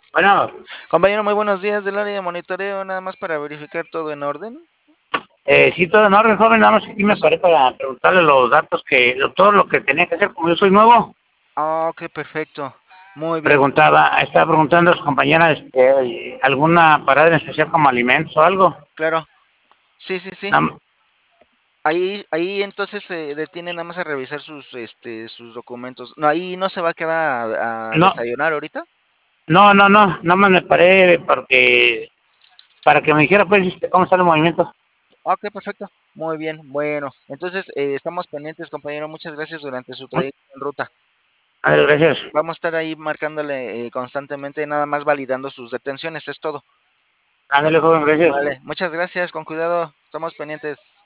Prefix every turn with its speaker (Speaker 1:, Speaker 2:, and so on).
Speaker 1: Bueno,
Speaker 2: Compañero, muy buenos días del área de monitoreo, nada más para verificar todo en orden.
Speaker 1: sí, todo en orden, joven. Nada más aquí me paré para preguntarle los datos todo lo que tenía que hacer, como yo soy nuevo.
Speaker 2: Ah, ok, perfecto. Muy bien,
Speaker 1: Estaba preguntando a sus compañeras alguna parada en especial como alimentos o algo.
Speaker 2: claro. Sí, sí, sí.
Speaker 1: Nam-
Speaker 2: Ahí entonces se detiene nada más a revisar sus documentos. No, ahí no se va a quedar a
Speaker 1: No,
Speaker 2: desayunar ahorita.
Speaker 1: no, nada más me paré porque, para que me dijera, pues, cómo está el movimiento.
Speaker 2: Ok, perfecto. Muy bien, bueno. Entonces, estamos pendientes, compañero. Muchas gracias durante su trayecto en ruta.
Speaker 1: A ver, gracias.
Speaker 2: Vamos a estar ahí marcándole constantemente, nada más validando sus detenciones, es todo.
Speaker 1: Ándale, joven, gracias.
Speaker 2: Vale, muchas gracias, con cuidado. Estamos pendientes.